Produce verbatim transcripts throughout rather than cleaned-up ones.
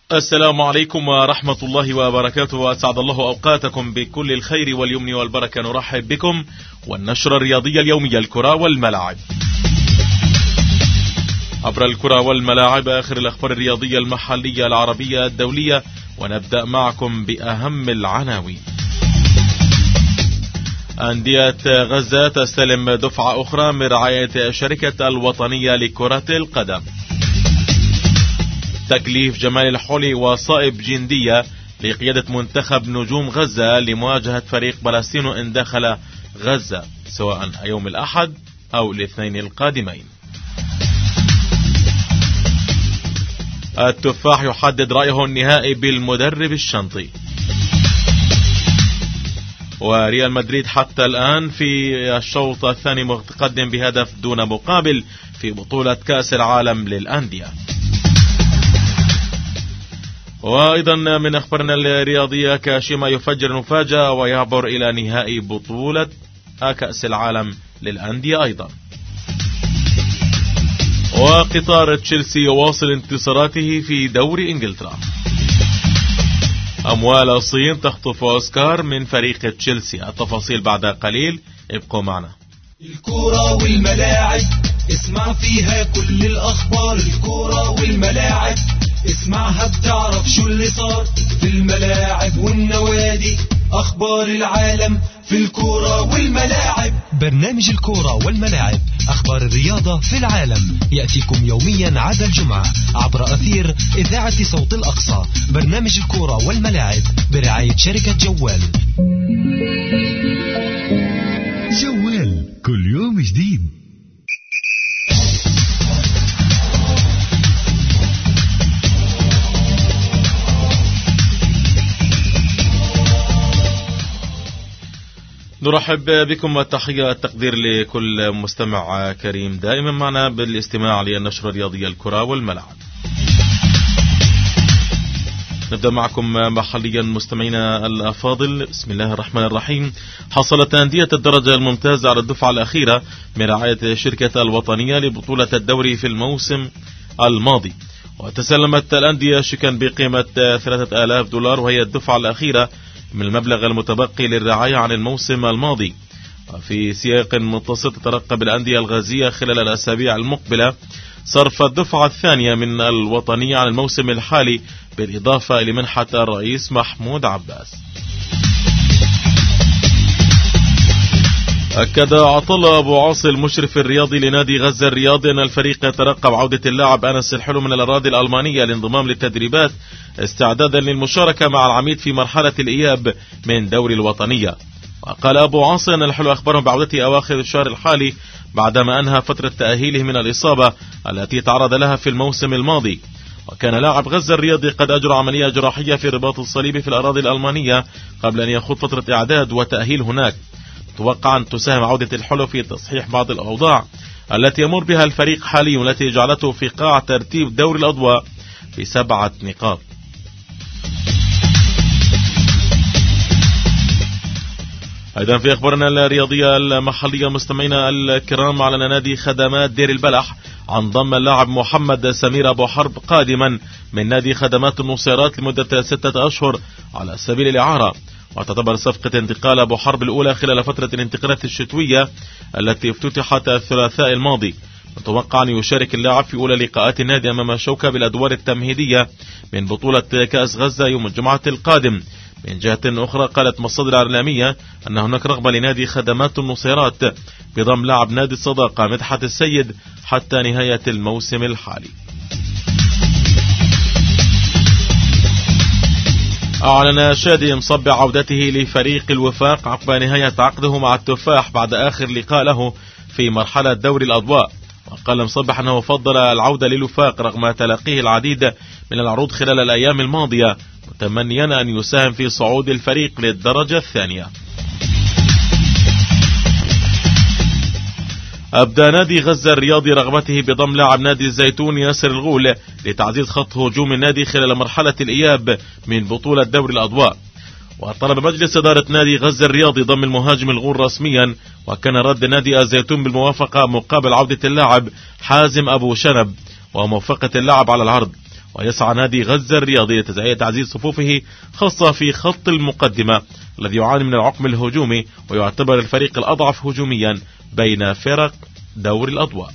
السلام عليكم ورحمة الله وبركاته، وأسعد الله أوقاتكم بكل الخير واليمن والبركة. نرحب بكم والنشرة الرياضية اليومية، الكرة والملاعب. عبر الكرة والملاعب آخر الأخبار الرياضية المحلية العربية الدولية، ونبدأ معكم بأهم العناوين. أندية غزة تستلم دفعة أخرى من رعاية الشركة الوطنية لكرة القدم. تكليف جمال الحولي وصائب جندية لقيادة منتخب نجوم غزة لمواجهة فريق بلسطين إن دخل غزة، سواء يوم الأحد أو الاثنين القادمين. التفاح يحدد رأيه النهائي بالمدرب الشنطي. وريال مدريد حتى الآن في الشوط الثاني متقدم بهدف دون مقابل في بطولة كأس العالم للأندية. وأيضا من أخبارنا الرياضية، كاشيما يفجر المفاجأة ويعبر إلى نهائي بطولة كأس العالم للأندية أيضا. وقطار تشيلسي يواصل انتصاراته في دوري إنجلترا. أموال الصين تخطف أوسكار من فريق تشيلسي. التفاصيل بعد قليل، ابقوا معنا. الكرة والملاعب اسمع فيها كل الأخبار. الكرة والملاعب اسمعها بتعرف شو اللي صار في الملاعب والنوادي. أخبار العالم في الكرة والملاعب. برنامج الكرة والملاعب، أخبار الرياضة في العالم، يأتيكم يوميا عدا الجمعة عبر أثير إذاعة صوت الأقصى. برنامج الكرة والملاعب برعاية شركة جوال. جوال كل يوم جديد. نرحب بكم والتحية التقدير لكل مستمع كريم دائما معنا بالاستماع للنشرة الرياضية الكرة والملاعب. نبدأ معكم محليا مستمعينا الأفاضل. بسم الله الرحمن الرحيم. حصلت أندية الدرجة الممتازة على الدفعة الأخيرة من رعاية الشركة الوطنية لبطولة الدوري في الموسم الماضي، وتسلمت الأندية شيكا بقيمة ثلاثة آلاف دولار، وهي الدفعة الأخيرة من المبلغ المتبقي للرعاية عن الموسم الماضي. في سياق متصل تترقب الأندية الغازية خلال الأسابيع المقبلة صرف الدفعة الثانية من الوطنية عن الموسم الحالي، بالإضافة إلى منحة الرئيس محمود عباس. أكد عطلة أبو عاصي المشرف الرياضي لنادي غزة الرياضي أن الفريق يترقب عودة اللاعب أنس الحلو من الأراضي الألمانية للانضمام للتدريبات استعدادا للمشاركة مع العميد في مرحلة الإياب من دوري الوطنية. وقال أبو عاصي أن الحلو أخبرهم بعودته أواخر الشهر الحالي بعدما أنهى فترة تأهيله من الإصابة التي تعرض لها في الموسم الماضي. وكان لاعب غزة الرياضي قد أجرى عملية جراحية في الرباط الصليبي في الأراضي الألمانية قبل أن يخوض فترة إعداد وتأهيل هناك. متوقعا أن تساهم عودة الحلو في تصحيح بعض الأوضاع التي يمر بها الفريق حاليا، والتي جعلته في قاع ترتيب دوري الأضواء بسبعة نقاط. أيضا في أخبارنا الرياضية المحلية مستمعينا الكرام، أعلن نادي خدمات دير البلح عن ضم اللاعب محمد سمير أبو حرب قادما من نادي خدمات النصيرات لمدة ستة أشهر على سبيل الإعارة. وتعتبر صفقة انتقال أبو حرب الأولى خلال فترة الانتقالات الشتوية التي افتتحت الثلاثاء الماضي. متوقع أن يشارك اللاعب في أولى لقاءات النادي أمام شوكة بالأدوار التمهيدية من بطولة كأس غزة يوم الجمعة القادم. من جهة أخرى، قالت مصادر إعلامية أن هناك رغبة لنادي خدمات النصيرات بضم لاعب نادي الصداقة مدحت السيد حتى نهاية الموسم الحالي. أعلن شادي مصبع عودته لفريق الوفاق عقب نهاية عقده مع التفاح بعد آخر لقاء له في مرحلة دوري الأضواء. وقال مصبح أنه فضل العودة للوفاق رغم تلقيه العديد من العروض خلال الأيام الماضية، متمنيا أن يساهم في صعود الفريق للدرجة الثانية. أبدى نادي غزة الرياضي رغبته بضم لاعب نادي الزيتون ياسر الغول لتعزيز خط هجوم النادي خلال مرحلة الإياب من بطولة دوري الأضواء. وطلب مجلس إدارة نادي غزة الرياضي ضم المهاجم الغول رسميا، وكان رد نادي الزيتون بالموافقة مقابل عودة اللاعب حازم أبو شنب وموافقة اللاعب على العرض. ويسعى نادي غزة الرياضي لتعزيز صفوفه خاصة في خط المقدمة الذي يعاني من العقم الهجومي ويعتبر الفريق الأضعف هجوميا بين فرق دوري الأضواء.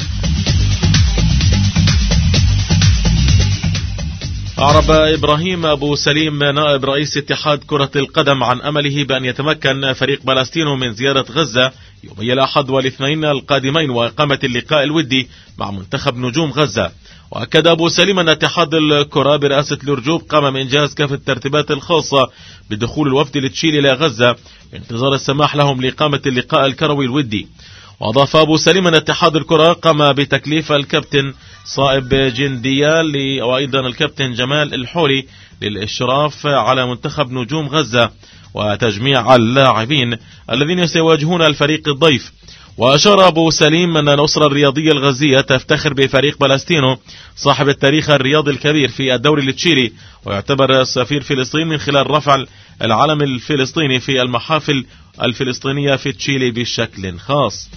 أعرب إبراهيم أبو سليم نائب رئيس اتحاد كرة القدم عن أمله بأن يتمكن فريق بلاستينو من زيارة غزة يومي الأحد والاثنين القادمين وإقامة اللقاء الودي مع منتخب نجوم غزة. وأكد أبو سليم أن اتحاد الكرة برئاسة الأرجوب قام بإنجاز كافة الترتيبات الخاصة بدخول الوفد لتشيل إلى غزة بانتظار السماح لهم لإقامة اللقاء الكروي الودي. وأضاف أبو سليم أن اتحاد الكرة قام بتكليف الكابتن صائب جندية وأيضا الكابتن جمال الحولي للإشراف على منتخب نجوم غزة وتجميع اللاعبين الذين سيواجهون الفريق الضيف. وأشار أبو سليم أن الأسرة الرياضية الغزية تفتخر بفريق بلاستينو صاحب التاريخ الرياضي الكبير في الدوري التشيلي، ويعتبر سفير فلسطين من خلال رفع العلم الفلسطيني في المحافل الفلسطينية في تشيلي بشكل خاص.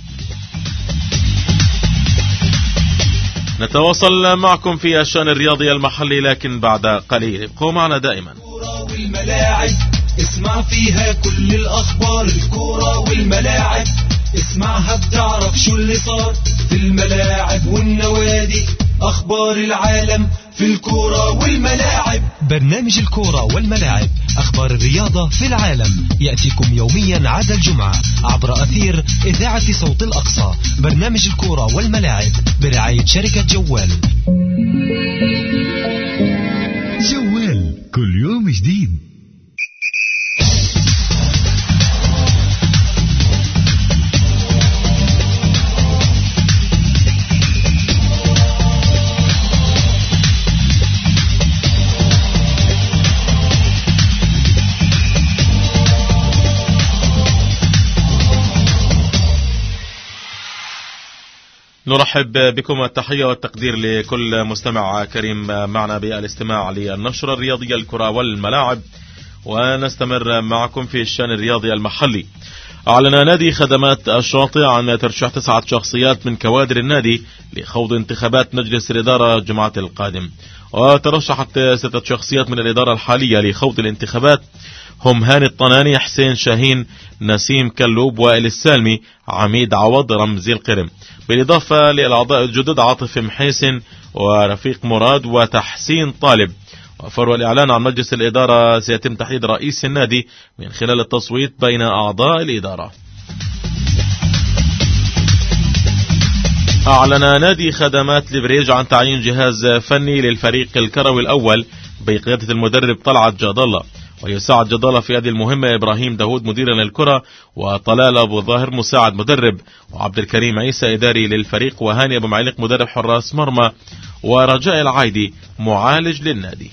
نتواصل معكم في الشأن الرياضي المحلي لكن بعد قليل، ابقوا معنا دائما. الكورة والملاعب اسمع فيها كل الأخبار، الكورة والملاعب اسمعها بتعرف شو اللي صار في الملاعب والنوادي، أخبار العالم في الكورة والملاعب. برنامج الكورة والملاعب، أخبار الرياضة في العالم، يأتيكم يوميا عدا الجمعة عبر أثير إذاعة صوت الأقصى. برنامج الكورة والملاعب برعاية شركة جوال. جوال كل يوم جديد. نرحب بكم التحية والتقدير لكل مستمع كريم معنا بالاستماع للنشرة الرياضية الكرة والملاعب، ونستمر معكم في الشأن الرياضي المحلي. أعلن نادي خدمات الشاطئ عن ترشيح تسعة شخصيات من كوادر النادي لخوض انتخابات مجلس الإدارة الجمعة القادم. وترشحت ستة شخصيات من الإدارة الحالية لخوض الانتخابات هم هاني الطناني، حسين شاهين، نسيم كلوب، وائل السالمي، عميد عوض، رمزي القرم، بالإضافة للأعضاء الجدد عاطف محيسن ورفيق مراد وتحسين طالب. وفروا الإعلان عن مجلس الإدارة سيتم تحديد رئيس النادي من خلال التصويت بين أعضاء الإدارة. أعلن نادي خدمات لبريج عن تعيين جهاز فني للفريق الكروي الأول بقيادة المدرب طلعت جاد الله، ويساعد جاد الله في هذه المهمة إبراهيم داود مديرا للكرة، وطلال أبو ظاهر مساعد مدرب، وعبد الكريم عيسى إداري للفريق، وهاني أبو معلق مدرب حراس مرمى، ورجاء العايدي معالج للنادي.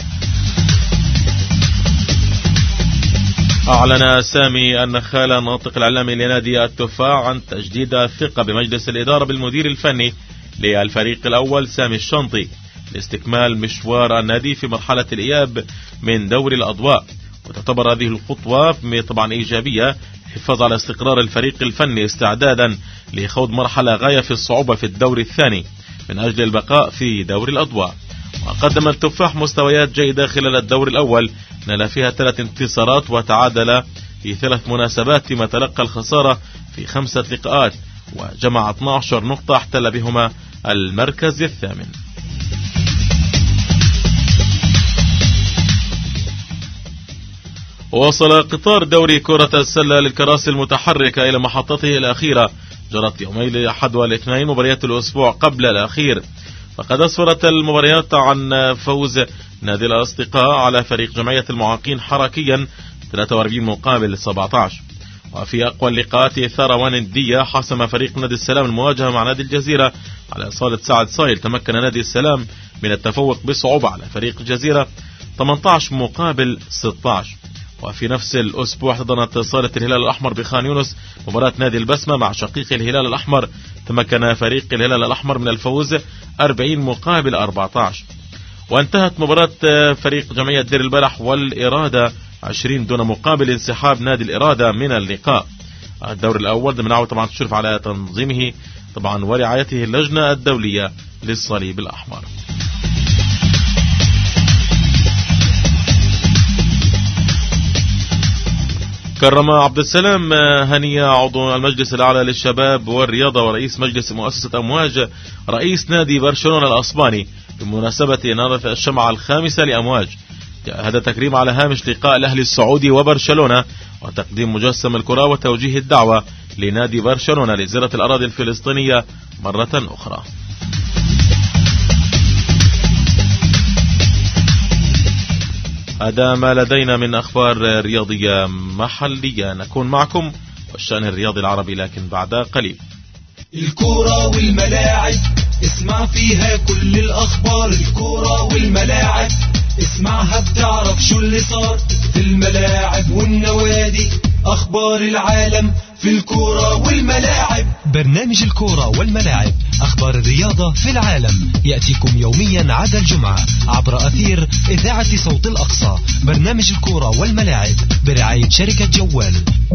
أعلن سامي النخال الناطق الإعلامي لنادي التفاح عن تجديد الثقة بمجلس الإدارة بالمدير الفني للفريق الأول سامي الشنطي لاستكمال مشوار النادي في مرحلة الإياب من دوري الأضواء. وتعتبر هذه الخطوة طبعا إيجابية حفاظ على استقرار الفريق الفني استعدادا لخوض مرحلة غاية في الصعوبة في الدور الثاني من أجل البقاء في دوري الأضواء. وقدم التفاح مستويات جيدة خلال الدور الأول، نال فيها ثلاث انتصارات وتعادل في ثلاث مناسبات، فيما تلقى الخسارة في خمسة لقاءات، وجمع اثنتي عشرة نقطة احتل بهما المركز الثامن. وصل قطار دوري كرة السلة للكراسي المتحركة إلى محطته الأخيرة، جرت يومي الأحد والاثنين مباريات الأسبوع قبل الأخير. فقد أسفرت المباريات عن فوز نادي الأصدقاء على فريق جمعية المعاقين حركيا ثلاثة وأربعين مقابل سبعة عشر. وفي أقوى اللقاءات إثارة وندية حسم فريق نادي السلام المواجهة مع نادي الجزيرة على صالة سعد صايل. تمكن نادي السلام من التفوق بصعوبة على فريق الجزيرة ثمانية عشر مقابل ستة عشر. وفي نفس الأسبوع احتضنت صالة الهلال الأحمر بخان يونس مباراة نادي البسمة مع شقيق الهلال الأحمر. تمكن فريق الهلال الأحمر من الفوز أربعين مقابل أربعة عشر. وانتهت مباراة فريق جمعية دير البلح والإرادة عشرين دون مقابل انسحاب نادي الإرادة من اللقاء. الدور الأول ضمن طبعا تشرف على تنظيمه طبعا ورعايته اللجنة الدولية للصليب الأحمر. كرم عبد السلام هنية عضو المجلس الأعلى للشباب والرياضة ورئيس مجلس مؤسسة أمواج رئيس نادي برشلونة الأسباني بمناسبة إنارة الشمعة الخامسة لأمواج. هذا تكريم على هامش لقاء الأهلي السعودي وبرشلونة وتقديم مجسم الكرة وتوجيه الدعوة لنادي برشلونة لزيارة الأراضي الفلسطينية مرة أخرى. هذا ما لدينا من أخبار رياضية محلية. نكون معكم والشأن الرياضي العربي لكن بعد قليل. الكرة والملاعب اسمع فيها كل الأخبار. الكرة والملاعب اسمعها بتعرف شو اللي صار في الملاعب والنوادي. أخبار العالم في الكرة والملاعب. برنامج الكرة والملاعب أخبار الرياضة في العالم يأتيكم يوميا عدا الجمعة عبر أثير إذاعة صوت الأقصى. برنامج الكرة والملاعب برعاية شركة جوال.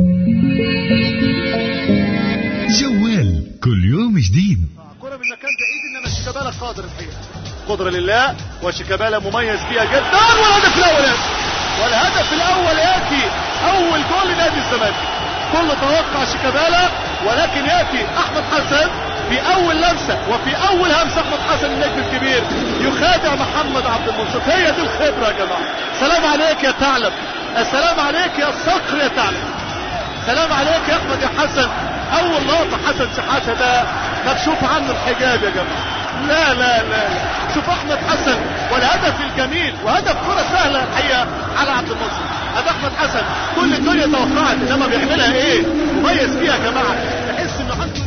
جوال كل يوم جديد. كرة من مكان بعيد إنما شيكابالا قادر الحقيقة. قدرة لله وشيكابالا مميز فيها جدا. والهدف الأول والهدف الأول يأتي أول جول لنادي الزمالك. كل توقع شيكابالا ولكن يأتي أحمد حسن في أول لمسة وفي أول همسة. أحمد حسن النجم الكبير يخادع محمد عبد المنصف. هي دي الخبرة يا جماعة. سلام عليك يا ثعلب. السلام عليك يا صقر يا ثعلب. سلام عليك يا أحمد يا حسن. أول لقطة حسن شحاتة ده مكشوف عنه الحجاب يا جماعة. لا لا لا شوف أحمد حسن والهدف الجميل وهدف كرة سهلة الحقيقة على عبد المنصف. هذا أحمد حسن كل الدنيا توقعت إنما بيعملها إيه مميز فيها يا جماعة. تحس إنه عنده.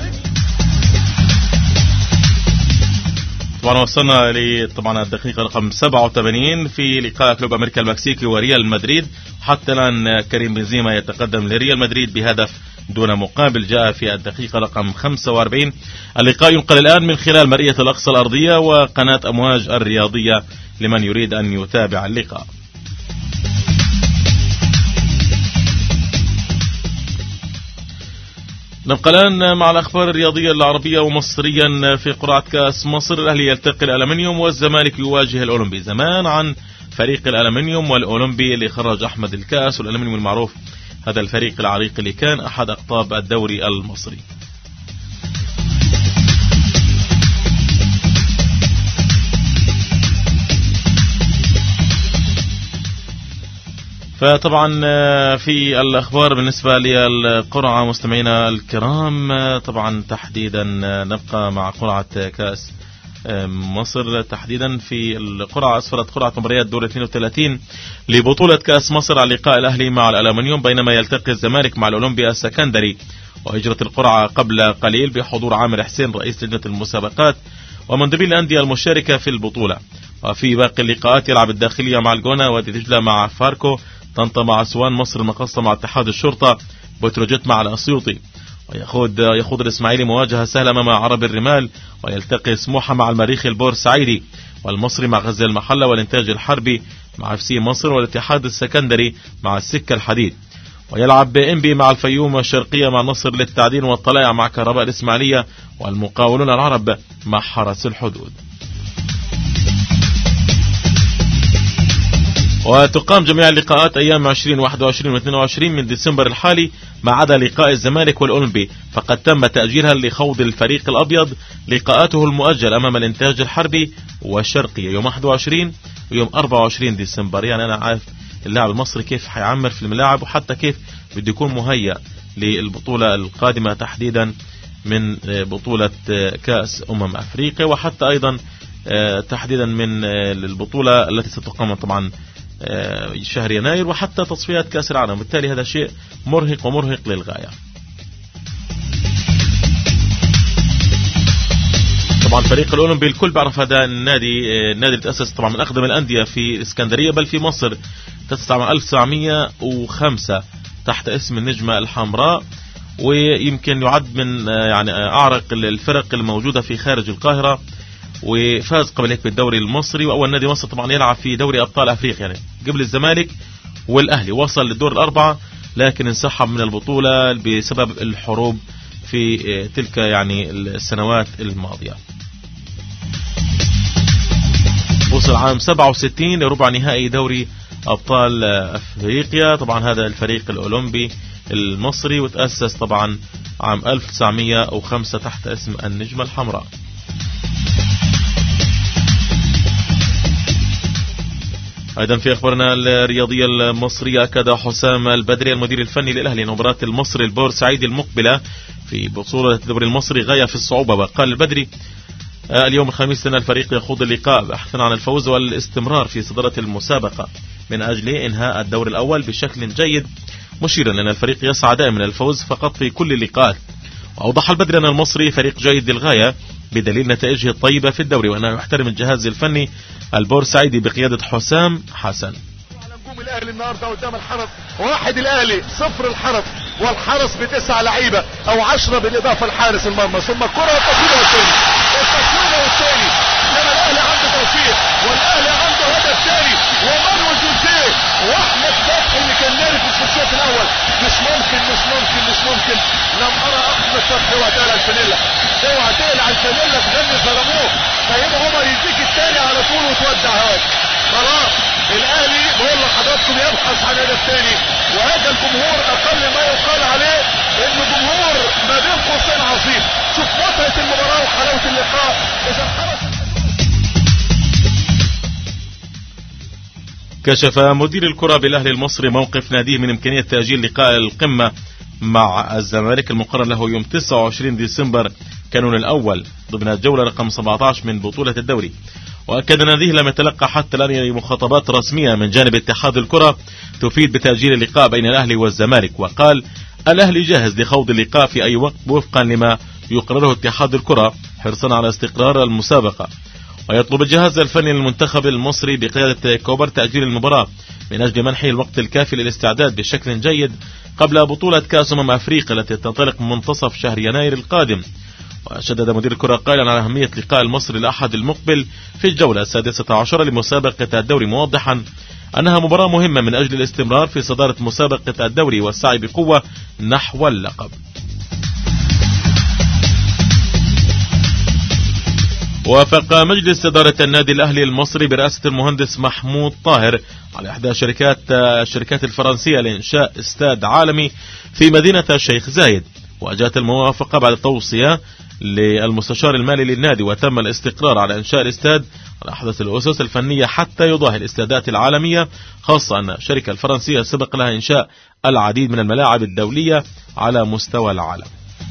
طبعا وصلنا ل طبعا الدقيقة رقم سبعة وثمانين في لقاء كلوب أمريكا المكسيكي وريال مدريد. حتى الآن كريم بنزيما يتقدم لريال مدريد بهدف دون مقابل جاء في الدقيقة رقم خمسة وأربعين. اللقاء ينقل الآن من خلال مرئية الأقصى الأرضية وقناة أمواج الرياضية لمن يريد أن يتابع اللقاء. نبقى الآن مع الأخبار الرياضية العربية ومصريا. في قرعة كأس مصر الأهلي يلتقي الألمنيوم والزمالك يواجه الأولمبي. زمان عن فريق الألمنيوم والأولمبي اللي خرج أحمد الكاس. والألمنيوم المعروف هذا الفريق العريق اللي كان أحد أقطاب الدوري المصري. فطبعا في الأخبار بالنسبة للقرعة مستمعينا الكرام طبعا تحديدا نبقى مع قرعة كأس مصر. تحديدا في القرعة أسفرت قرعة مباريات دور اثنين وثلاثين لبطولة كأس مصر على لقاء الأهلي مع الألمنيوم بينما يلتقي الزمالك مع الأولمبي السكندري. وأجرت القرعة قبل قليل بحضور عامر حسين رئيس لجنة المسابقات ومندوبي الأندية المشاركة في البطولة. وفي باقي اللقاءات يلعب الداخلية مع الجونة وادي دجلة مع فاركو طنطا مع أسوان مصر المقصة مع اتحاد الشرطة بتروجيت مع الأسيوطي. ويخوض يخوض الإسماعيلي مواجهة سهلة مع عرب الرمال ويلتقي سموحة مع المريخ البورسعيدي والمصري مع غزل المحلة والإنتاج الحربي مع اف سي مصر والاتحاد السكندري مع السكة الحديد. ويلعب إنبي مع الفيوم والشرقية مع نصر للتعدين والطلائع مع كهرباء الإسماعيلية والمقاولون العرب مع حرس الحدود. وتقام جميع اللقاءات أيام عشرين واحد وعشرين واثنين وعشرين من ديسمبر الحالي ما عدا لقاء الزمالك والأولمبي فقد تم تأجيلها لخوض الفريق الأبيض لقاءاته المؤجل أمام الإنتاج الحربي والشرقية يوم واحد وعشرين ويوم أربعة وعشرين ديسمبر. يعني أنا عارف اللاعب المصري كيف حيعمر في الملاعب وحتى كيف بده يكون مهيأ للبطولة القادمة تحديدا من بطولة كأس أمم أفريقيا وحتى أيضا تحديدا من البطولة التي ستقام طبعا شهر يناير وحتى تصفيات كأس العالم. بالتالي هذا شيء مرهق ومرهق للغاية. طبعا فريق الأولمبي الكل بعرف هذا النادي. النادي اللي تأسس طبعا من أقدم الأندية في الإسكندرية بل في مصر. تأسس عام ألف وتسعمئة وخمسة تحت اسم النجمة الحمراء ويمكن يعد من يعني أعرق الفرق الموجودة في خارج القاهرة. وفاز قبل هيك بالدوري المصري وأول نادي مصر طبعا يلعب في دوري أبطال أفريقيا يعني قبل الزمالك والأهلي. وصل للدور الأربعة لكن انسحب من البطولة بسبب الحروب في تلك يعني السنوات الماضية. وصل عام سبعة وستين لربع نهائي دوري أبطال أفريقيا. طبعا هذا الفريق الأولمبي المصري، وتأسس طبعا عام ألف وتسعمئة وخمسة تحت اسم النجمة الحمراء. أيضا في أخبارنا الرياضية المصرية، أكد حسام البدري المدير الفني للأهلي مباراة المصري البورسعيدي المقبلة في بطولة الدوري المصري غاية في الصعوبة. وقال البدري اليوم الخميس أن الفريق يخوض اللقاء بحثا عن الفوز والاستمرار في صدارة المسابقة من أجل إنهاء الدور الأول بشكل جيد، مشيرا أن الفريق يسعى دائما الفوز فقط في كل اللقاءات. وأوضح البدري أن المصري فريق جيد للغاية بدليل نتائجه الطيبة في الدوري، وأنه يحترم الجهاز الفني البورسعيدي بقيادة حسام حسن. نجوم الأهلي النهارده قدام الحرس واحد، الأهلي صفر الحرس، والحرس بتسع لعيبة أو عشرة بالإضافة لحارس المرمى، ثم الكرة والتصوير والثاني التصوير والثاني، لما الأهلي عنده توفيق والأهلي عنده هدف ثاني، ومروان جوزيه وأحمد فتحي اللي كان نارس في الشوط الأول. مش ممكن مش ممكن مش ممكن لم أرى أحمد فتحي وقتها الفانيلا، اوعى تقلع الفانيلا تغني ظلموه، فهيم عمر يديك الثاني على طول وتودع هواك. خلاص الأهلي بقول لحضراتكم يبحث عن هدف ثاني، وهذا الجمهور أقل ما يقال عليه إنه جمهور ما بين قوسين عظيم. شوف متعة المباراة وحلاوة اللقاء. إذا الحرس كشف مدير الكرة بالأهلي المصري موقف ناديه من إمكانية تأجيل لقاء القمة مع الزمالك المقرر له يوم تسعة وعشرين ديسمبر كانون الأول ضمن الجولة رقم سبعة عشر من بطولة الدوري. وأكد ناديه لم يتلقى حتى الآن مخاطبات رسمية من جانب اتحاد الكرة تفيد بتأجيل اللقاء بين الأهلي والزمالك، وقال الأهلي جاهز لخوض اللقاء في أي وقت وفقا لما يقرره اتحاد الكرة حرصا على استقرار المسابقة. ويطلب الجهاز الفني للمنتخب المصري بقيادة كوبر تأجيل المباراة من أجل منح الوقت الكافي للاستعداد بشكل جيد قبل بطولة كأس أمم أفريقيا التي تنطلق منتصف شهر يناير القادم. وشدد مدير الكرة قائلا على أهمية لقاء المصري الأحد المقبل في الجولة السادسة عشرة لمسابقة الدوري، موضحا أنها مباراة مهمة من أجل الاستمرار في صدارة مسابقة الدوري والسعي بقوة نحو اللقب. وافق مجلس إدارة النادي الأهلي المصري برئاسة المهندس محمود طاهر على إحدى شركات الشركات الفرنسية لإنشاء استاد عالمي في مدينة الشيخ زايد، وجاءت الموافقة بعد توصية للمستشار المالي للنادي، وتم الاستقرار على إنشاء الاستاد على أحدث الأسس الفنية حتى يضاهي الاستادات العالمية، خاصة أن الشركة الفرنسية سبق لها إنشاء العديد من الملاعب الدولية على مستوى العالم.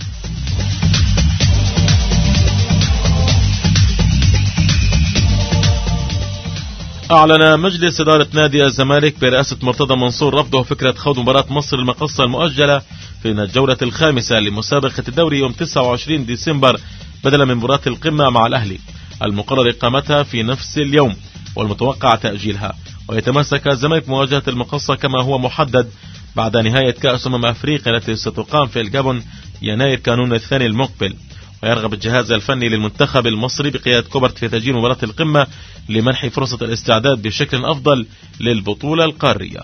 أعلن مجلس إدارة نادي الزمالك برئاسة مرتضى منصور رفضه فكرة خوض مباراة مصر المقصة المؤجلة في الجولة الخامسة لمسابقة الدوري يوم تسعة وعشرين ديسمبر بدلا من مباراة القمة مع الأهلي المقرر إقامتها في نفس اليوم والمتوقع تأجيلها. ويتمسك الزمالك بمواجهة المقصة كما هو محدد بعد نهاية كأس أمم أفريقيا التي ستقام في الجابون يناير كانون الثاني المقبل. ويرغب الجهاز الفني للمنتخب المصري بقيادة كوبرت في تأجيل مباراة القمة لمنح فرصة الاستعداد بشكل أفضل للبطولة القارية.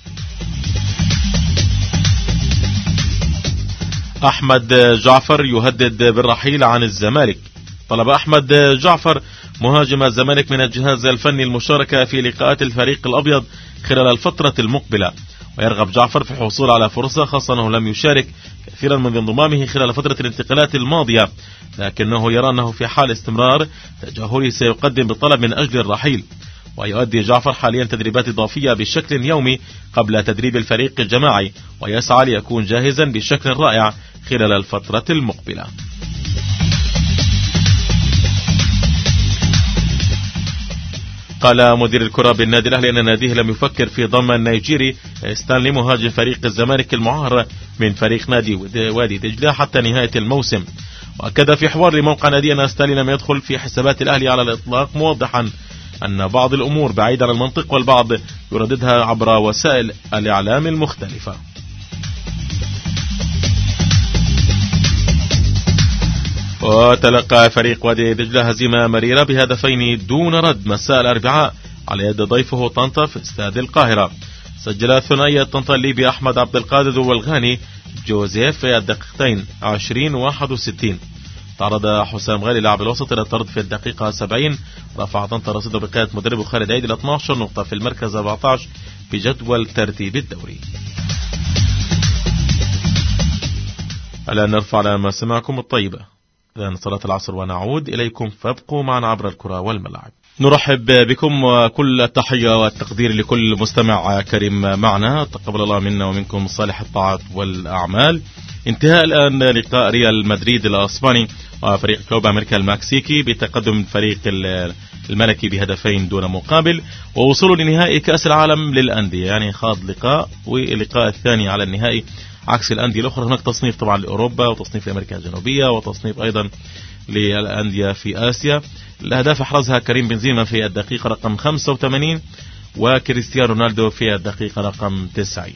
أحمد جعفر يهدد بالرحيل عن الزمالك. طلب أحمد جعفر مهاجم الزمالك من الجهاز الفني المشاركة في لقاءات الفريق الأبيض خلال الفترة المقبلة، ويرغب جعفر في الحصول على فرصة، خاصة أنه لم يشارك كثيرا من انضمامه خلال فترة الانتقالات الماضية، لكنه يرى أنه في حال استمرار تجاهله سيقدم بطلب من أجل الرحيل. ويؤدي جعفر حاليا تدريبات إضافية بشكل يومي قبل تدريب الفريق الجماعي، ويسعى ليكون جاهزا بشكل رائع خلال الفترة المقبلة. قال مدير الكرة بالنادي الأهلي أن ناديه لم يفكر في ضم النيجيري ستانلي مهاجم فريق الزمالك المعار من فريق نادي وادي دجلة حتى نهاية الموسم. وأكد في حوار لموقع نادي أن ستانلي لم يدخل في حسابات الأهلي على الإطلاق، موضحا أن بعض الأمور بعيدة عن المنطق والبعض يرددها عبر وسائل الإعلام المختلفة. وتلقى فريق وادي دجلة هزيمة مريرة بهدفين دون رد مساء الأربعاء على يد ضيفه طنطا في استاد القاهرة. سجل ثنائي طنطا الليبي أحمد عبد القادر والغاني جوزيف في الدقيقتين عشرين وواحد وستين. تعرض حسام غالي لاعب الوسط إلى الطرد في الدقيقة سبعين، رفع طنطا رصيده بقيادة مدربه خالد عيد إلى اثني عشر نقطة في المركز أربعة عشر بجدول ترتيب الدوري. الآن نرفع على مسامعكم الطيبة إذن صلاة العصر ونعود إليكم، فابقوا معنا عبر الكرة والملاعب. نرحب بكم وكل التحية والتقدير لكل مستمع كريم معنا، تقبل الله منا ومنكم صالح الطاعات والأعمال. انتهاء الآن لقاء ريال مدريد الأسباني وفريق كوبا أمريكا المكسيكي بتقدم فريق الملكي بهدفين دون مقابل، ووصولوا لنهائي كأس العالم للأندية، يعني خاض لقاء واللقاء الثاني على النهائي عكس الأندية الأخرى. هناك تصنيف طبعا لأوروبا وتصنيف لأمريكا الجنوبية وتصنيف أيضا للأندية في آسيا. الأهداف أحرزها كريم بنزيما في الدقيقة رقم خمسة وثمانين وكريستيانو رونالدو في الدقيقة رقم تسعين.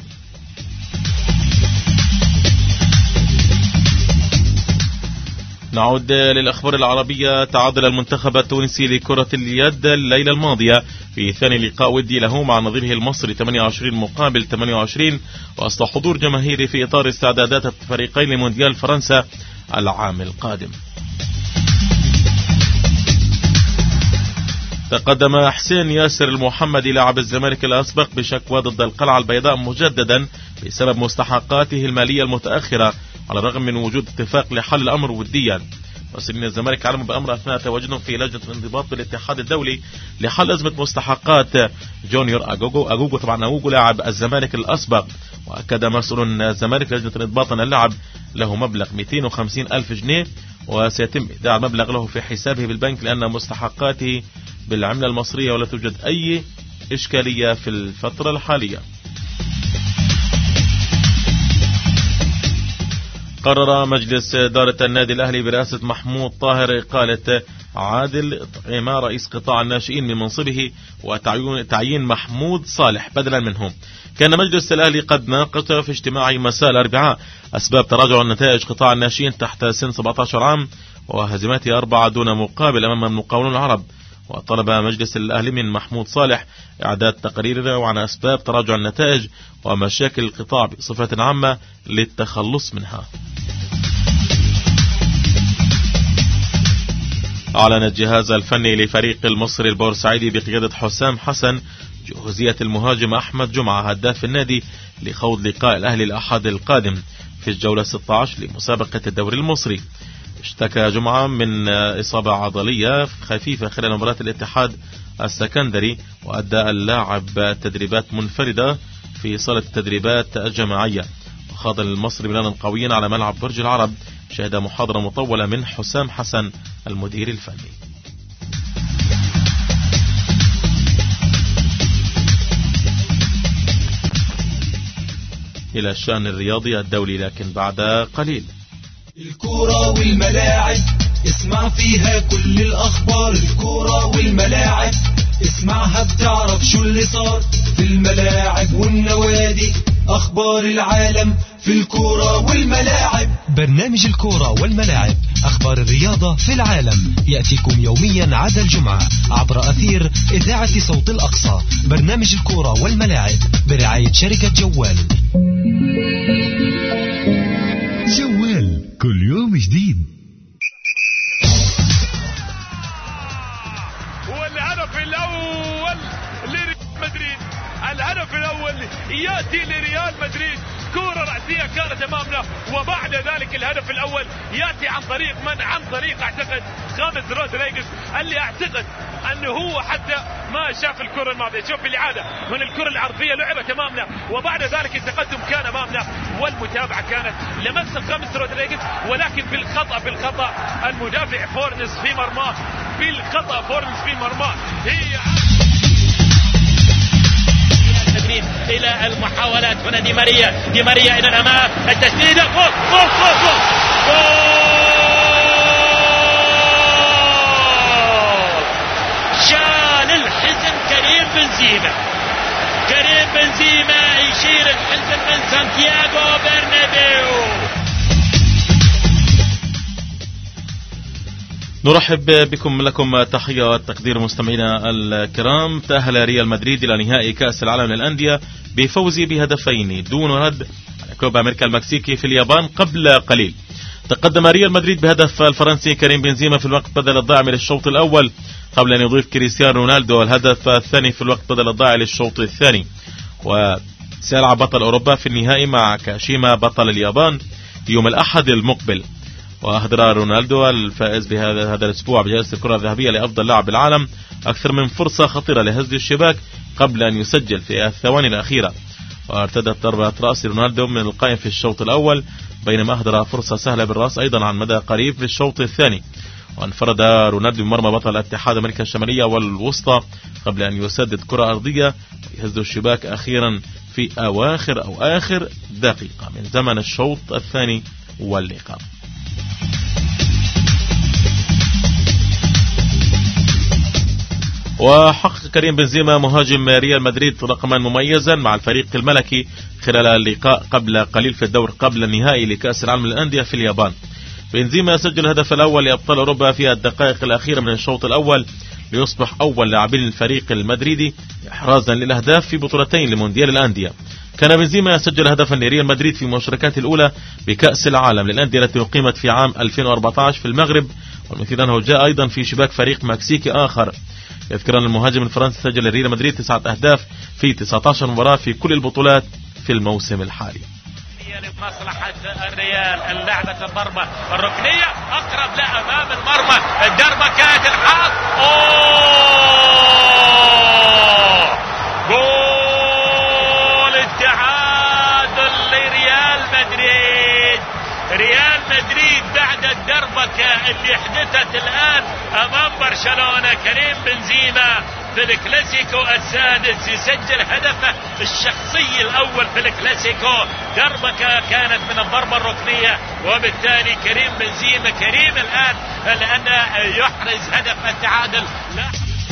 نعود للأخبار العربية. تعادل المنتخب التونسي لكرة اليد الليلة الماضية في ثاني لقاء ودي له مع نظيره المصري ثمانية وعشرين مقابل ثمانية وعشرين، وسط حضور جماهيري في إطار استعدادات الفريقين لمونديال فرنسا العام القادم. تقدم حسين ياسر المحمدي لاعب الزمالك الأسبق بشكوى ضد القلعة البيضاء مجددا بسبب مستحقاته المالية المتأخرة، على الرغم من وجود اتفاق لحل الأمر وديا. مسؤولين الزمالك علموا بأمر أثناء تواجدهم في لجنة الانضباط بالاتحاد الدولي لحل أزمة مستحقات جونيور أجوجو أجوجو طبعا أجوجو لاعب الزمالك الأسبق. وأكد مسؤول الزمالك لجنة الانضباط أن اللاعب له مبلغ مئتين وخمسين ألف جنيه، وسيتم إيداع المبلغ له في حسابه بالبنك لأن مستحقاته بالعملة المصرية ولا توجد أي إشكالية في الفترة الحالية. قرر مجلس إدارة النادي الأهلي برئاسة محمود طاهر إقالة عادل طعيمة رئيس قطاع الناشئين من منصبه وتعيين محمود صالح بدلا منهم. كان مجلس الأهلي قد ناقش في اجتماعه مساء الأربعاء أسباب تراجع نتائج قطاع الناشئين تحت سن سبعة عشر عام وهزيمته أربعة دون مقابل أمام المقاولون العرب. وطلب مجلس الأهلي من محمود صالح إعداد تقرير عن أسباب تراجع النتائج ومشاكل القطاع بصفة عامة للتخلص منها. أعلن الجهاز الفني لفريق المصري البورسعيدي بقيادة حسام حسن جهوزية المهاجم أحمد جمعة هداف النادي لخوض لقاء الأهلي الأحد القادم في الجولة ستة عشر لمسابقة الدوري المصري. اشتكى جمعة من إصابة عضلية خفيفة خلال مباراة الاتحاد السكندري، وأدى اللاعب تدريبات منفردة في صالة التدريبات الجماعية. وخاض المصري بلانا قويا على ملعب برج العرب. شهد محاضرة مطولة من حسام حسن المدير الفني. إلى الشأن الرياضي الدولي لكن بعد قليل. الكورة والملاعب اسمع فيها كل الأخبار. الكورة والملاعب اسمعها بتعرف شو اللي صار في الملاعب والنوادي. أخبار العالم في الكورة والملاعب. برنامج الكورة والملاعب أخبار الرياضة في العالم يأتيكم يوميا عدا الجمعة عبر أثير إذاعة صوت الأقصى. برنامج الكورة والملاعب برعاية شركة جوال. جوال كل يوم جديد. هو الهدف الأول لريال مدريد. الهدف الأول يأتي لريال مدريد. كرة رأسية كانت أمامنا، وبعد ذلك الهدف الأول يأتي عن طريق من عن طريق أعتقد خامس رودريغيز، اللي أعتقد أنه هو حتى ما شاف الكرة الماضية. شوف الإعادة من الكرة العرضية لعبت أمامنا، وبعد ذلك التقدم كان أمامنا والمتابعة كانت لمس خامس رودريغيز، ولكن بالخطأ بالخطأ المدافع فورنس في مرماه. بالخطأ فورنس في مرماه. هي إلى المحاولات هنا. دي ماريا دي ماريا إلى الأمام. التسديدة فوق فوق فوق فوق شال الحزن كريم بنزيما. كريم بنزيما يشير الحزن من سانتياغو برنابيو. نرحب بكم لكم تحية والتقدير مستمعينا الكرام. تأهل ريال مدريد إلى نهائي كأس العالم للأندية بفوزه بهدفين دون رد على كوبا أمريكا المكسيكي في اليابان قبل قليل. تقدم ريال مدريد بهدف الفرنسي كريم بنزيما في الوقت بدل الضائع للشوط الأول، قبل أن يضيف كريستيانو رونالدو الهدف الثاني في الوقت بدل الضائع للشوط الثاني. وسيلعب بطل أوروبا في النهائي مع كاشيما بطل اليابان يوم الأحد المقبل. وأهدر رونالدو الفائز بهذا هذا الأسبوع بجائزة الكرة الذهبية لأفضل لاعب بالعالم أكثر من فرصة خطيرة لهز الشباك قبل أن يسجل في الثواني الأخيرة. وارتدت ضربة رأس رونالدو من القائم في الشوط الأول، بينما أهدر فرصة سهلة بالرأس أيضا عن مدى قريب في الشوط الثاني. وانفرد رونالدو بمرمى بطل الاتحاد أمريكا الشمالية والوسطى قبل أن يسدد كرة أرضية ويهز الشباك أخيرا في أواخر أو آخر دقيقة من زمن الشوط الثاني واللقاء. وحقق كريم بنزيما مهاجم ريال مدريد رقما مميزا مع الفريق الملكي خلال اللقاء قبل قليل في الدور قبل النهائي لكأس العالم للأندية في اليابان. بنزيما سجل الهدف الأول لأبطال أوروبا في الدقائق الأخيرة من الشوط الأول ليصبح أول لاعبين الفريق المدريدي إحرازا للأهداف في بطولتين لمونديال الأندية. كان بنزيما سجل هدفا لريال مدريد في المشاركات الأولى بكأس العالم للأندية التي أقيمت في عام ألفين وأربعة عشر في المغرب، والمثير أنه جاء أيضا في شباك فريق مكسيكي آخر. يذكر أن المهاجم الفرنسي سجل لريال مدريد تسعة أهداف في تسعة عشر مباراة في كل البطولات في الموسم الحالي. لمصلحة الريال اللعبة الضربة الركنية أقرب لا أمام المرمى، الضربة كانت الحظ، أوه جول التعادل لريال مدريد. ريال مدريد بعد الضربة اللي حدثت الآن أمام برشلونة، كريم بنزيما في الكلاسيكو السادس يسجل هدفه الشخصي الأول في الكلاسيكو. ضربة كانت من الضربة الركنية، وبالتالي كريم بنزيما كريم الآن لأن يحرز هدف التعادل. لا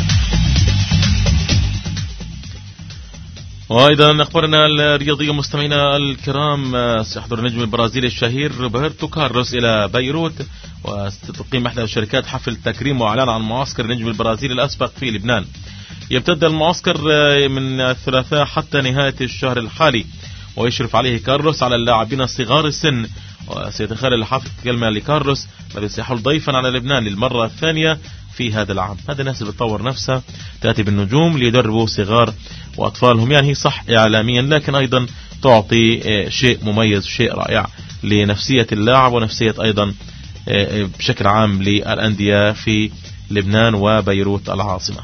وأيضا أخبارنا الرياضية مستمعينا الكرام، سيحضر النجم البرازيلي الشهير روبرتو كارلوس إلى بيروت، وستقيم إحدى الشركات حفل تكريم وإعلان عن معسكر النجم البرازيلي الأسبق في لبنان. يمتد المعسكر من الثلاثاء حتى نهاية الشهر الحالي، ويشرف عليه كارلوس على اللاعبين صغار السن. وسيتخلل الحفل كلمة لكارلوس الذي سيحل ضيفا على لبنان للمرة الثانية في هذا العام. هذا الناس اللي بتطور نفسها تأتي بالنجوم ليدربوا صغار وأطفالهم، يعني هي صح إعلاميا لكن أيضا تعطي شيء مميز شيء رائع لنفسية اللاعب ونفسية أيضا بشكل عام للأندية في لبنان وبيروت العاصمة.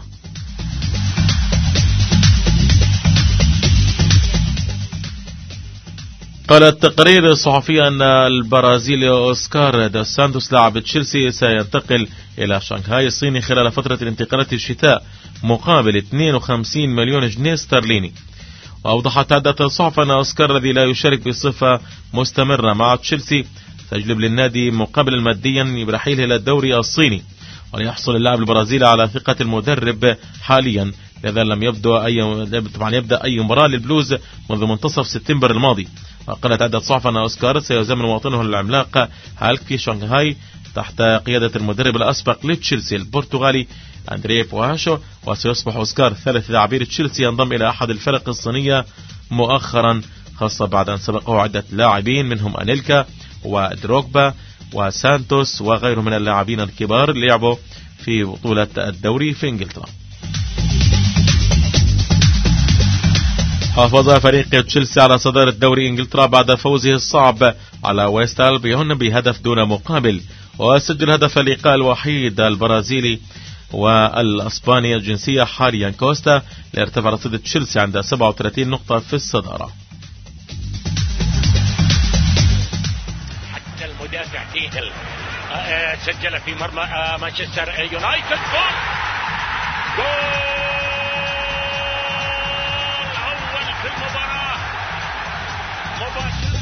قالت تقارير صحفية أن البرازيلي أوسكار دا سانتوس لاعب تشيلسي سينتقل إلى شنغهاي الصيني خلال فترة الانتقالات الشتاء مقابل اثنين وخمسين مليون جنيه استرليني. وأوضحت عدة الصحف أن أوسكار الذي لا يشارك بصفة مستمرة مع تشيلسي سيجلب للنادي مقابلا ماديا برحيله إلى الدوري الصيني، وليحصل اللاعب البرازيلي على ثقة المدرب حاليا، لذا لم يبدو أي طبعا يبدأ أي مباراة للبلوز منذ منتصف سبتمبر الماضي. وقالت عدة صحف أن أوسكار سيزامل مواطنه العملاق هالك في شنغهاي تحت قيادة المدرب الأسبق لتشيلسي البرتغالي أندريه بوهاشو، وسيصبح أوسكار ثالث لاعبي تشيلسي ينضم إلى أحد الفرق الصينية مؤخرا، خاصة بعد أن سبقه عدة لاعبين منهم أنيلكا ودروغبا وسانتوس وغيرهم من اللاعبين الكبار اللي لعبوا في بطولة الدوري في إنجلترا. حافظ فريق تشيلسي على صدارة دوري إنجلترا بعد فوزه الصعب على ويست ألبيون بهدف دون مقابل، وسجل هدف اللقاء الوحيد البرازيلي والأسباني الجنسية حاليا كوستا ليرتفع رصيد تشيلسي عند سبعة وثلاثين نقطة في الصدارة. حتى المدافع تيهل سجل في مرمى مانشستر يونايتد. جول جول أول في المباراة مباشرة.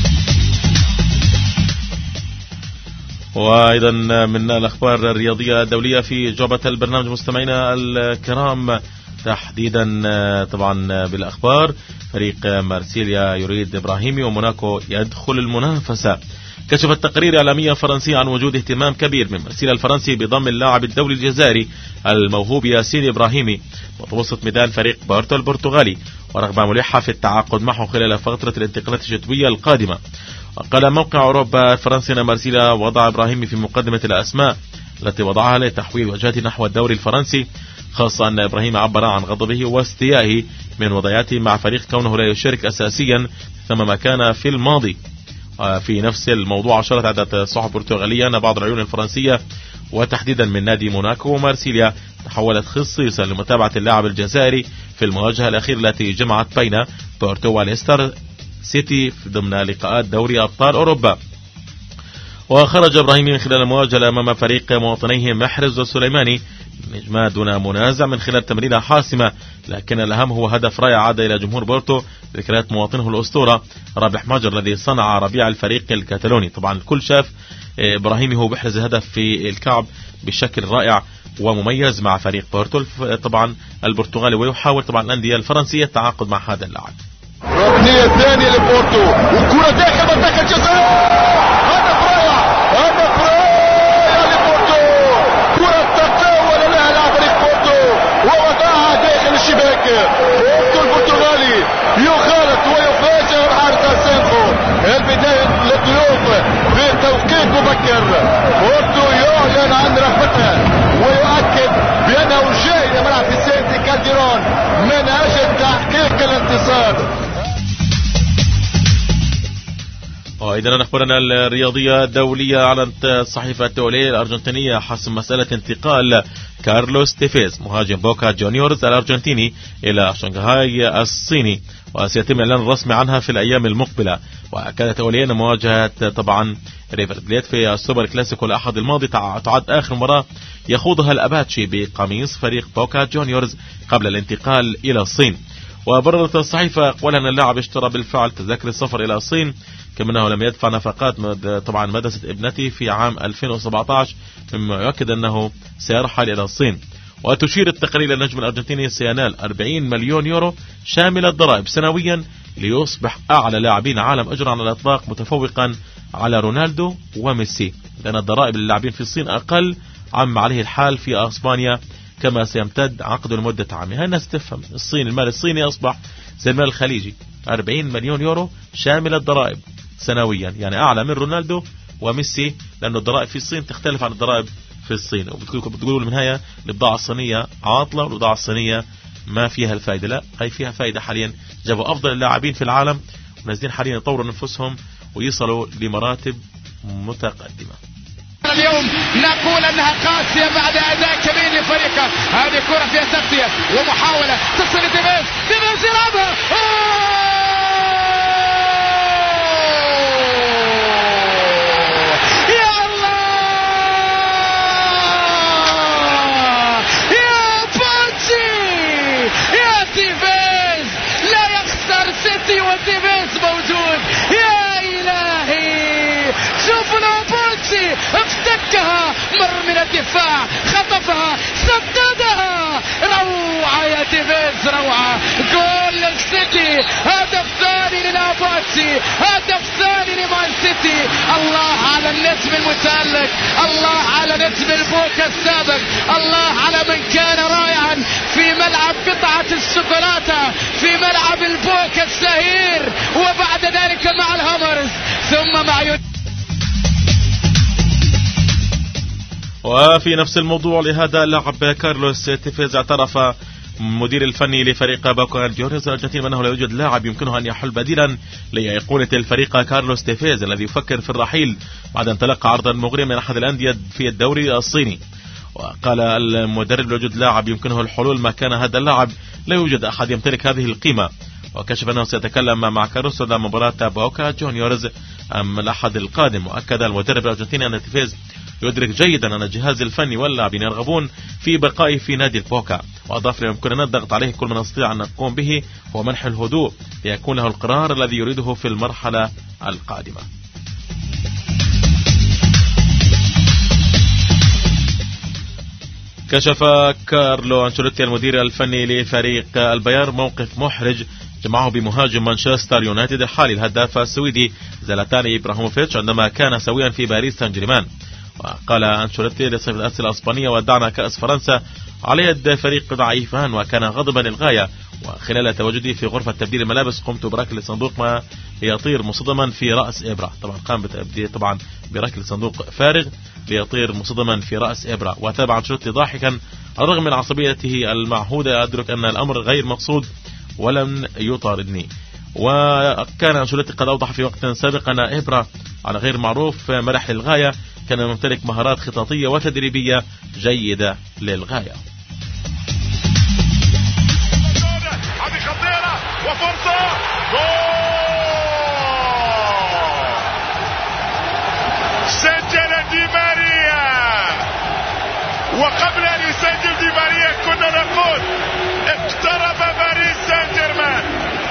وأيضا من الأخبار الرياضية الدولية في جعبة البرنامج مستمعينا الكرام، تحديدا طبعا بالأخبار فريق مارسيليا يريد إبراهيمي وموناكو يدخل المنافسة. كشفت تقارير إعلامية فرنسية عن وجود اهتمام كبير من مارسيليا الفرنسي بضم اللاعب الدولي الجزائري الموهوب ياسين إبراهيمي متوسط ميدان فريق بورتو البرتغالي، ورغبة ملحة في التعاقد معه خلال فترة الانتقالات الشتوية القادمة. وقال موقع أوروبا الفرنسي أن مارسيليا وضع إبراهيمي في مقدمة الأسماء التي وضعها لتحويل وجهته نحو الدوري الفرنسي، خاصة أن إبراهيم عبر عن غضبه واستيائه من وضعيته مع فريق كونه لا يشارك أساسيا ثم ما كان في الماضي. في نفس الموضوع أشارت عدة صحف برتغالية أن بعض العيون الفرنسية وتحديدا من نادي موناكو ومارسيليا تحولت خصيصا لمتابعة اللاعب الجزائري في المواجهة الأخيرة التي جمعت بين بورتو وليستر سيتي ضمن لقاءات دوري أبطال أوروبا. وخرج إبراهيم من خلال المواجهة أمام فريق مواطنيه محرز والسليماني نجما دون منازع من خلال تمريرة حاسمة، لكن الأهم هو هدف رائع عاد إلى جمهور بورتو ذكريات مواطنه الأسطورة رابح ماجر الذي صنع ربيع الفريق الكتالوني. طبعا الكل شاف إبراهيم هو بيحرز هدف في الكعب بشكل رائع ومميز مع فريق بورتو طبعا البرتغالي، ويحاول طبعا الأندية الفرنسية التعاقد مع هذا اللاعب. ركنية ثانية لبورتو والكرة داخل منطقة الجزاء، هدف رائع هدف رائع لبورتو، كرة تتناول لها لاعب فريق بورتو ووضعها داخل الشباك. بورتو البرتغالي يخالط ويفاجئ الحارس سانخو، البداية للضيوف في توقيت مبكر. بورتو يعلن عن رغبته ويؤكد بأنه جاي لملعب فيسنتي كالديرون من أجل تحقيق الانتصار. وإذا نخبرنا الرياضية الدولية أعلنت الصحيفة الدولية الأرجنتينية حسم مسألة انتقال كارلوس تيفيز مهاجم بوكا جونيورز الأرجنتيني إلى شنغهاي الصيني، وسيتم الإعلان الرسمي عنها في الأيام المقبلة. وأكدت أولياء أن مواجهة طبعا ريفر بليت في السوبر كلاسيكو الأحد الماضي تعد آخر مباراة يخوضها الأباتشي بقميص فريق بوكا جونيورز قبل الانتقال إلى الصين. وبررت الصحيفة أقوالها أن اللاعب اشترى بالفعل تذاكر السفر إلى الصين، كما أنه لم يدفع نفقات طبعا مدرسة ابنته في عام ألفين وسبعة عشر، مما يؤكد أنه سيرحل إلى الصين. وتشير التقارير النجم الأرجنتيني سينال أربعين مليون يورو شامل الضرائب سنويا ليصبح أعلى لاعبين عالم أجرا على الإطلاق متفوقا على رونالدو وميسي، لأن الضرائب للاعبين في الصين أقل عما عليه الحال في أسبانيا، كما سيمتد عقده لمدة عام. هاي الناس تفهم الصين المال الصيني أصبح زي المال الخليجي، أربعين مليون يورو شامل الضرائب سنويا، يعني أعلى من رونالدو وميسي، لأن الضرائب في الصين تختلف عن الضرائب في الصين. وبتقولوا بالنهاية البضاعة الصينية عاطلة والبضاعة الصينية ما فيها الفائدة، لا هي فيها فائدة. حاليا جابوا أفضل اللاعبين في العالم ونازلين حاليا يطوروا نفسهم ويصلوا لمراتب متقدمة. اليوم نقول انها قاسية بعد اداء كبير لفريقه. هذه كرة فيها تغطية ومحاولة تصل لديفيز، ديفيز يلعبها يا الله يا باتشي يا ديفيز، لا يخسر سيتي وديفيز موجود. يا الهي شوفوا لو باتشي افتكها، مر من الدفاع خطفها سددها، روعة يا ديفيز روعة. جول للسيتي، هدف ثاني للاباتشي، هدف ثاني لمان سيتي. الله على النجم المتألق، الله على نجم البوكا السابق، الله على من كان رائعا في ملعب قطعة الشوكولاتة، في ملعب البوكا الشهير، وبعد ذلك مع الهامرز ثم مع يد. وفي نفس الموضوع لهذا اللاعب كارلوس تيفيز اعترف مدير الفني لفريق بوكا جونيورز الأرجنتيني أنه لا يوجد لاعب يمكنه أن يحل بديلا لأيقونة الفريق كارلوس تيفيز الذي يفكر في الرحيل بعد أن تلقى عرضا مغريا من أحد الأندية في الدوري الصيني. وقال المدرب لا يوجد لاعب يمكنه الحلول مكان هذا اللاعب، لا يوجد أحد يمتلك هذه القيمة. وكشف أنه سيتكلم مع كارلوس قبل مباراة بوكا جونيورز أم الأحد القادم. وأكد المدرب الأرجنتيني أن تيفيز يدرك جيدا أن الجهاز الفني واللاعبين يرغبون في بقائه في نادي البوكا. وأضاف له يمكننا الضغط عليه، كل ما نستطيع أن نقوم به هو منح الهدوء ليكون له القرار الذي يريده في المرحلة القادمة. كشف كارلو أنشيلوتي المدير الفني لفريق البايرن موقف محرج جمعه بمهاجم مانشستر يونايتد الحالي الهداف السويدي زلاتان إبراهيموفيتش عندما كان سويا في باريس سان جيرمان. وقال أنشيلوتي لصيف الأسئلة الإسبانية ودعنا كأس فرنسا على يد فريق ضعيفان، وكان غضبا للغاية وخلال تواجدي في غرفة تبديل الملابس قمت بركل الصندوق ما ليطير مصدما في رأس إبرة. طبعا قام بتبديل طبعا بركل الصندوق فارغ ليطير مصدما في رأس إبرة. وتابع أنشيلوتي ضاحكا رغم من عصبيته المعهودة: أدرك أن الأمر غير مقصود ولم يطاردني. وكان أنشيلوتي قد أوضح في وقت سابق أن إبرة على غير معروف مرح للغاية، كان ممتلك مهارات خططية وتدريبية جيدة للغاية. هذه خطيرة وفرصة جول. سجل دي ماريا، وقبل أن يسجل دي ماريا كنا نقول اقترب باريس سان جيرمان.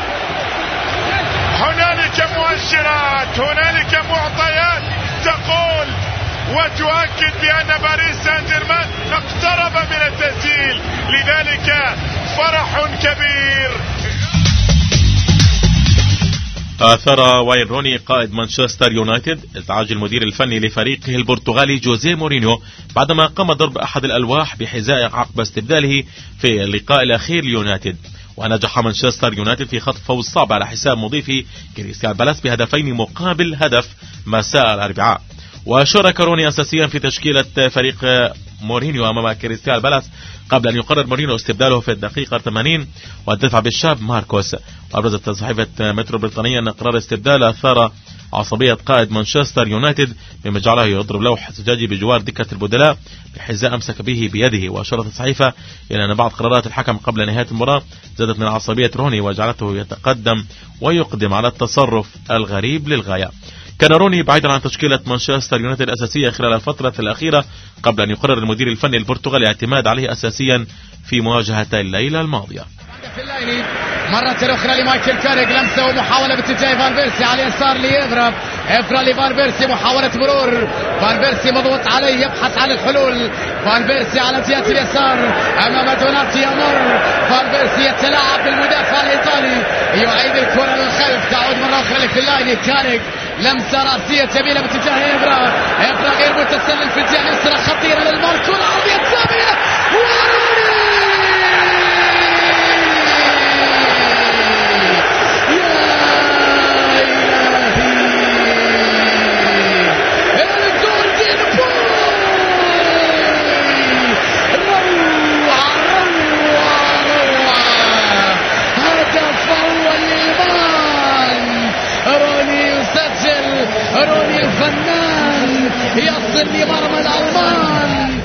هنالك مؤشرات، هنالك معطيات تقول وتؤكد بأن باريس سان جيرمان اقترب من التسجيل، لذلك فرح كبير. آثر واين روني قائد مانشستر يونايتد ازعاج المدير الفني لفريقه البرتغالي جوزيه مورينيو بعدما قام ضرب أحد الألواح بحذاء عقب استبداله في اللقاء الأخير ليونايتد. ونجح مانشستر يونايتد في خطف فوز صعب على حساب مضيفه كريستيان بالاس بهدفين مقابل هدف مساء الأربعاء. وشارك روني أساسيا في تشكيلة فريق مورينيو أمام كريستيان بالاس قبل أن يقرر مورينيو استبداله في الدقيقة ثمانين والدفع بالشاب ماركوس. وأبرزت صحيفة مترو بريطانية أن قرار استبدال أثار عصبية قائد مانشستر يونايتد بما جعله يضرب لوح زجاجي بجوار دكة البدلاء بحذاء أمسك به بيده. وأشارت الصحيفة إلى أن بعض قرارات الحكم قبل نهاية المباراة زادت من عصبية روني وجعلته يتقدم ويقدم على التصرف الغريب للغاية. كان روني بعيدا عن تشكيلة مانشستر يونايتد الأساسية خلال الفترة الأخيرة قبل أن يقرر المدير الفني البرتغالي الاعتماد عليه أساسيا في مواجهة الليلة الماضية. مرة أخرى لمايكل كاريك، لمسة ومحاولة باتجاه فان بيرسي على اليسار ليفرا، إفرا لفان بيرسي، محاولة مرور، فان بيرسي مضغوط عليه يبحث عن الحلول، فان بيرسي على جهة اليسار أمام دوناتي يمر، فان بيرسي يتلاعب بالمدافع الإيطالي يعيد الكرة للخلف، تعود مرة أخرى لفيلايني. كاريك لمسة رأسية جميلة باتجاه إفرا، إفرا غير متسلل في الجهة اليسرى خطيرة للمارك والعرضية الثانية روني الفنان يصل لمرمى الألمان.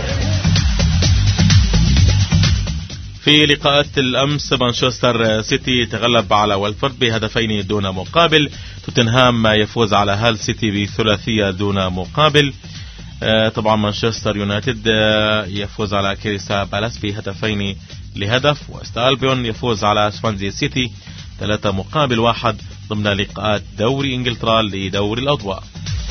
في لقاءات الأمس مانشستر سيتي تغلب على والفورد بهدفين دون مقابل، توتنهام يفوز على هال سيتي بثلاثية دون مقابل. طبعا مانشستر يونايتد يفوز على كريستال بالاس بهدفين لهدف، واستالبيون يفوز على سوانزي سيتي ثلاثة مقابل واحد ضمن لقاءات دوري انجلترا لدوري الأضواء.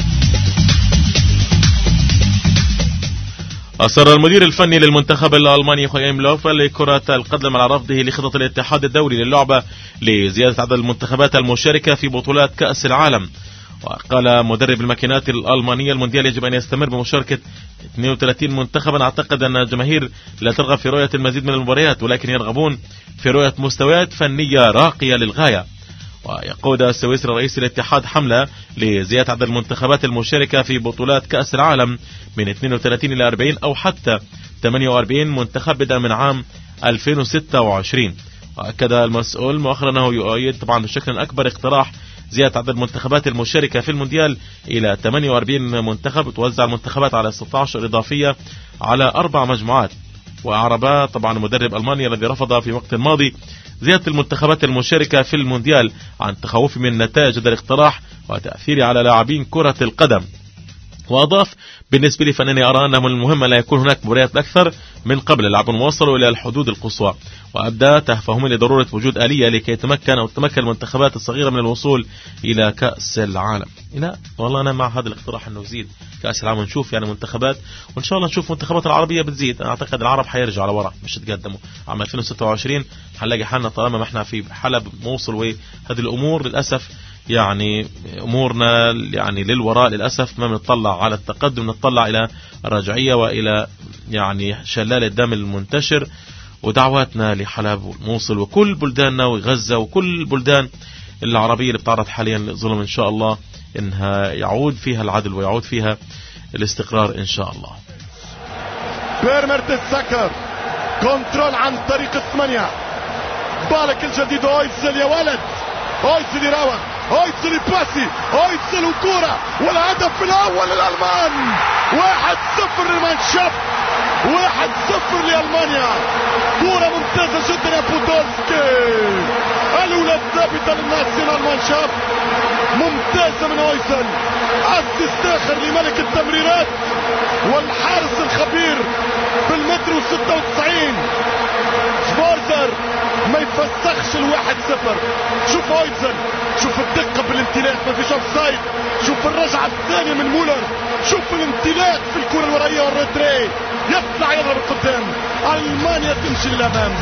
أصر المدير الفني للمنتخب الألماني خويم لوف لكرة القدم على رفضه لخطط الاتحاد الدولي للعبة لزيادة عدد المنتخبات المشاركة في بطولات كأس العالم. وقال مدرب الماكينات الألمانية: المونديال يجب أن يستمر بمشاركة اثنين وثلاثين منتخبا. أعتقد أن الجماهير لا ترغب في رؤية المزيد من المباريات، ولكن يرغبون في رؤية مستويات فنية راقية للغاية. ويقود السويسري رئيس الاتحاد حملة لزيادة عدد المنتخبات المشاركة في بطولات كأس العالم من اثنين وثلاثين إلى أربعين أو حتى ثمانية وأربعين منتخب بدءا من عام ألفين وستة وعشرين. وأكد المسؤول مؤخرا أنه يؤيد طبعا بشكل أكبر اقتراح زيادة عدد المنتخبات المشاركة في المونديال إلى ثمانية وأربعين منتخب، توزع المنتخبات على ستة عشر إضافية على أربع مجموعات. وأعرب طبعا مدرب ألمانيا الذي رفض في وقت ماضي زيادة المنتخبات المشاركة في المونديال عن تخوفه من نتائج هذا الاقتراح وتأثيره على لاعبين كرة القدم. وأضاف: بالنسبة لي فإنني أرى أنه من المهم لا يكون هناك مباريات أكثر من قبل، اللاعبون وصلوا إلى الحدود القصوى. وأبدأ تفهمي لضرورة وجود آلية لكي يتمكن أو تتمكن المنتخبات الصغيرة من الوصول إلى كأس العالم. لا والله أنا مع هذا الاقتراح أنه يزيد كأس العالم ونشوف يعني منتخبات، وإن شاء الله نشوف منتخبات العربية بتزيد. أنا أعتقد العرب حيرجعوا على وراء مش يتقدموا. عام ألفين وستة وعشرين حنلاقي حالنا طالما ما احنا في حلب موصل، وهذه الأمور للأسف يعني أمورنا يعني للوراء للأسف، ما بنطلع على التقدم، نطلع إلى الرجعية وإلى يعني شلال الدم المنتشر. ودعواتنا لحلب والموصل وكل بلداننا وغزة وكل البلدان العربية اللي بتعرض حاليا للظلم إن شاء الله إنها يعود فيها العدل ويعود فيها الاستقرار إن شاء الله. بيرمرت السكر كنترول عن طريق الثمانية، بالك الجديد هويتسل يا ولد، هويتسل يراوغ، هويتسل يباسي، هويتسل وكورة والهدف الأول للألمان. واحد صفر للمانشافت، واحد صفر لألمانيا. كورة ممتازة جدا يا بودولسكي، الأولى الثابتة للناسيونال مانشافت، ممتازة من هويتسل. أسيست آخر لملك التمريرات والحارس الخبير بالمتر وستة وتسعين شفورزر ما يفسخش الواحد صفر. شوف هويتسل، شوف الدقة بالامتلاك، ما فيش اوفسايد. شوف الرجعة الثانية من مولر، شوف الامتلاك في الكرة الورقية والريتري، يطلع يضرب القدام. ألمانيا تمشي للأمام.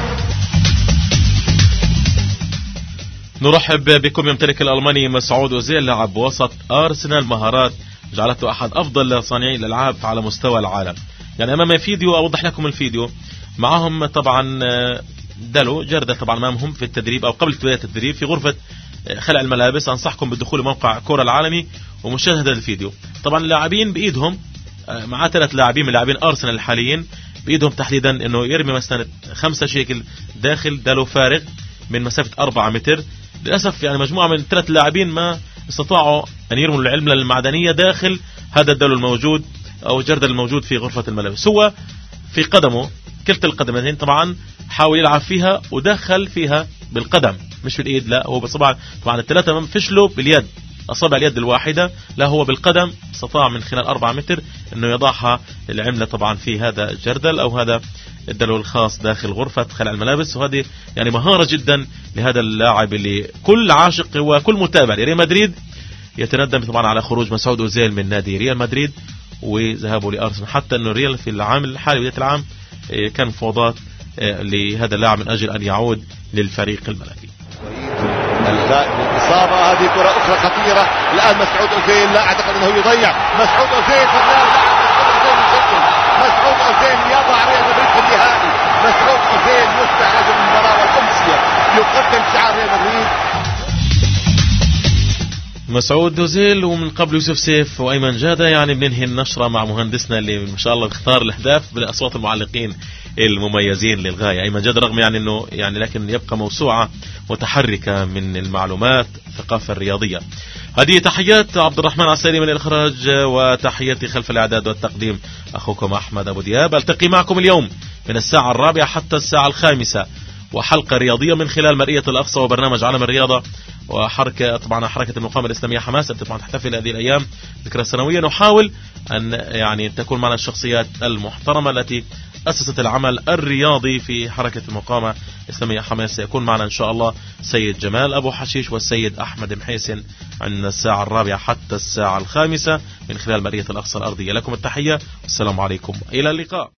نرحب بكم. يمتلك الألماني مسعود أوزيل لاعب وسط أرسنال مهارات جعلته أحد أفضل صانعي الألعاب على مستوى العالم. يعني أمام فيديو أوضح لكم الفيديو، معهم طبعا دالو جردة طبعا أمامهم في التدريب أو قبل بداية التدريب في غرفة خلع الملابس. أنصحكم بالدخول لموقع كورة العالمي ومشاهدة الفيديو. طبعا اللاعبين بإيدهم، مع ثلاث لاعبين من لاعبين أرسنال الحاليين بإيدهم تحديدا إنه يرمي مثلا خمسة شيكل داخل دالو فارغ من مسافة أربعة متر. للأسف يعني مجموعة من ثلاث لاعبين ما استطاعوا أن يرموا العلملة المعدنية داخل هذا الدالو الموجود أو جردة الموجود في غرفة الملابس. هو في قدمه كلتا القدمين طبعا حاول يلعب فيها ودخل فيها بالقدم مش بالإيد، لا هو طبعا طبعا الثلاثة فشلوا باليد، أصابع اليد الواحدة، لا هو بالقدم استطاع من خلال أربعة متر أنه يضعها العملة طبعا في هذا الجردل أو هذا الدلو الخاص داخل غرفة خلع الملابس. وهذه يعني مهارة جدا لهذا اللاعب اللي كل عاشق وكل متابع لريال مدريد يتندم طبعا على خروج مسعود أوزيل من نادي ريال مدريد وذهابه لأرسنال، حتى أنه ريال في العام الحالي بداية العام كان مفاوضات لهذا اللاعب من أجل أن يعود للفريق الملكي. الغائب الإصابة، هذه كرة أخرى خطيرة الآن. مسعود أوزيل لا أعتقد أنه يضيع. مسعود أوزيل مسعود أوزيل يضع ريال مدريد في النهائي. مسعود أوزيل يفتح هذه المباراة والأمسية يقدم شعار ريال مدريد. مسعود أوزيل ومن قبل يوسف سيف وأيمن جادة. يعني بننهي النشرة مع مهندسنا اللي ما شاء الله بيختار الأهداف بالأصوات المعلقين المميزين للغاية. أيمن جادة رغم يعني أنه يعني لكن يبقى موسوعة متحركة من المعلومات الثقافة الرياضية. هذه تحيات عبد الرحمن عسيري من الإخراج وتحياتي خلف الإعداد والتقديم أخوكم أحمد أبو دياب. ألتقي معكم اليوم من الساعة الرابعة حتى الساعة الخامسة وحلقة رياضية من خلال مرئية الأقصى وبرنامج عالم الرياضة وحركة طبعا حركة المقاومة الإسلامية حماس طبعا تحتفل هذه الأيام ذكرى سنوية. نحاول أن يعني تكون معنا الشخصيات المحترمة التي أسست العمل الرياضي في حركة المقاومة الإسلامية حماس. سيكون معنا إن شاء الله سيد جمال أبو حشيش والسيد أحمد محيسن عند الساعة الرابعة حتى الساعة الخامسة من خلال مرئية الأقصى الأرضية. لكم التحية والسلام عليكم إلى اللقاء.